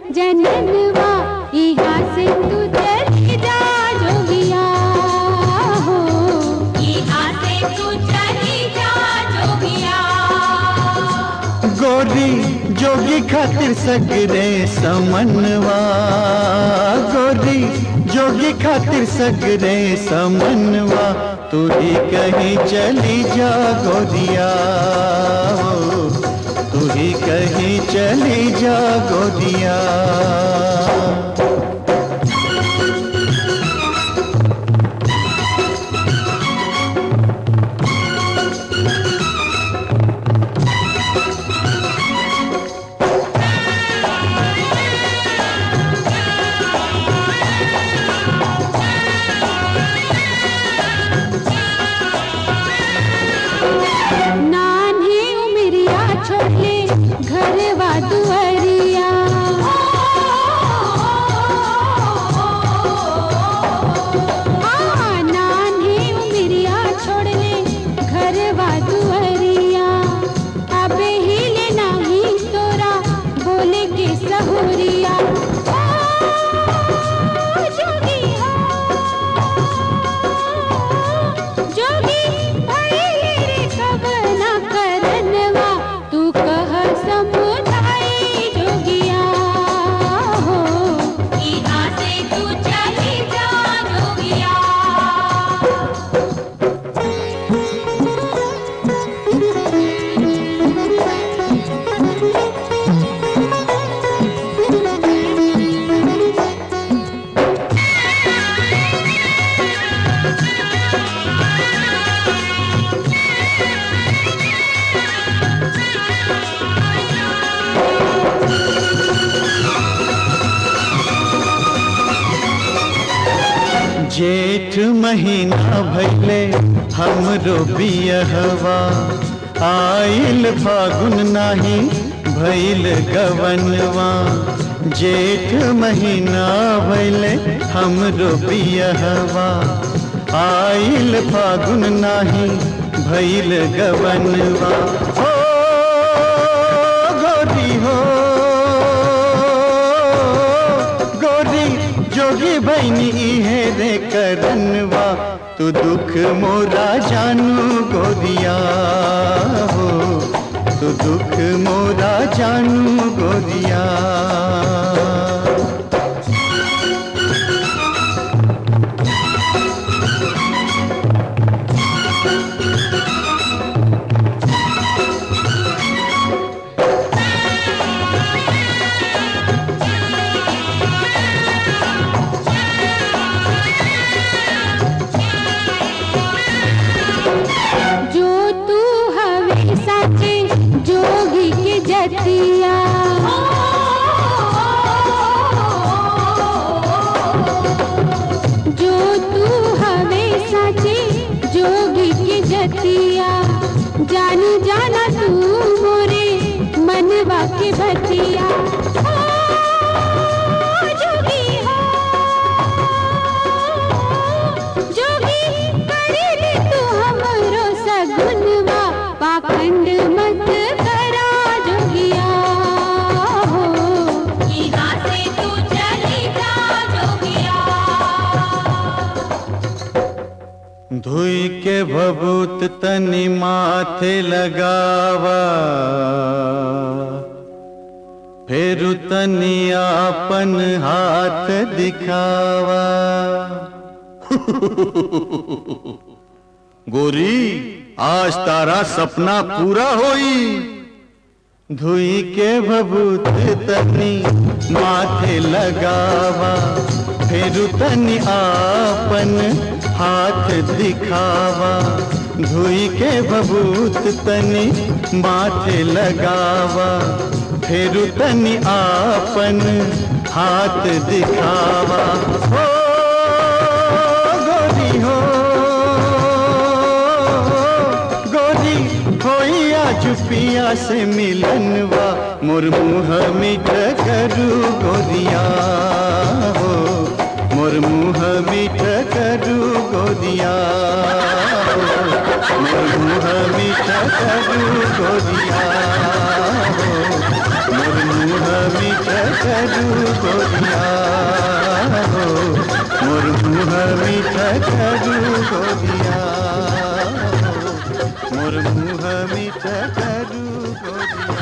जननवा यहाँ से तू चली जा जोगिया हो, यहाँ से तू चली जा जोगिया। गोरी जोगी खातिर सगरे समनवा, गोरी जोगी खातिर सगरे समनवा, तू ही कहीं चली जा गोरिया हो, तू ही कहीं चली जा गोरिया। घरवा दुआरिया नान्हे उमरिया छोड़ ले घरवा दुआरिया, अब हिले नाही तोरा बोले के सहुरिया। जोगी जोगी भइले रे कब ना करनवा, तू कह समुदाई जोगिया हो, यहाँ से तू चली जा जोगिया। जेठ महीना भइले हमरो बियहवा, आइल फागुन नाही भइल गवनवा। जेठ महीना भइले हमरो बियहवा, आइल फागुन नाही भइल गवनवा। हो गोरी हो गोरी जोगी बहनी है रे करनवा, तू दुख मोरा जानू गोरिया हो, तू दुख मोरा जानू गोरिया। जोगी के जतिया जो तू हवे सचे जोगी के जतिया, जानी जाना तू मोरे मनवा के बतिया। जोगी हो जोगी करे ले तू हमरो सगुनवा, पाखंड मत करा जोगिया हो, यहाँ से तू चली जा जोगिया। धुई के भभूत तनी माथे लगावा, फेरु तनी आपन हाथ दिखावा। गोरी आज तारा सपना पूरा होई, धुई के भभूत तनी माथे लगावा, फेरु तनी आपन हाथ दिखावा। धुई के भभूत तनी माथे लगावा, फेरु तनी आपन हाथ दिखावा। हो गोरी हो गोरी होइया चुपिया से मिलनवा, मोर मुँह मीठ करू गोरिया हो, मोर मुँह मीठ करू गोरिया हो, मोर मुँह मीठ करू गोरिया हो। मोर मुँह मीठ करू गोरिया हो, मोर मुँह मीठ करू गोरिया हो, मोर मुँह मीठ करू गोरिया।